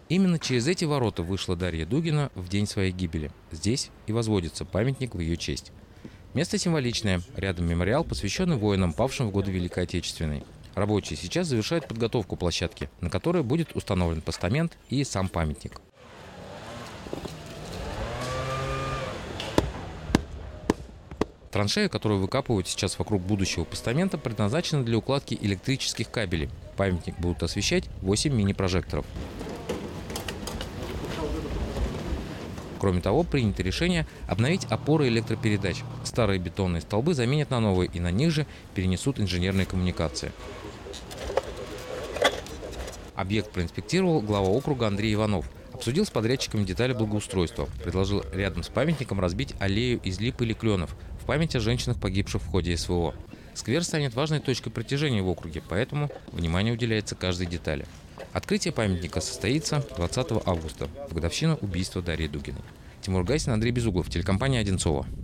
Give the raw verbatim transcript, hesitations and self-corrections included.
Именно через эти ворота вышла Дарья Дугина в день своей гибели. Здесь и возводится памятник в ее честь. Место символичное. Рядом мемориал, посвященный воинам, павшим в годы Великой Отечественной. Рабочие сейчас завершают подготовку площадки, на которой будет установлен постамент и сам памятник. Траншея, которую выкапывают сейчас вокруг будущего постамента, предназначена для укладки электрических кабелей. Памятник будут освещать восемь мини-прожекторов. Кроме того, принято решение обновить опоры электропередач. Старые бетонные столбы заменят на новые, и на них же перенесут инженерные коммуникации. Объект проинспектировал глава округа Андрей Иванов. Обсудил с подрядчиками детали благоустройства. Предложил рядом с памятником разбить аллею из лип или кленов в память о женщинах, погибших в ходе СВО. Сквер станет важной точкой притяжения в округе, поэтому внимание уделяется каждой детали. Открытие памятника состоится двадцатого августа, в годовщину убийства Дарьи Дугиной. Тимур Гайсин, Андрей Безуглов, телекомпания «Одинцово».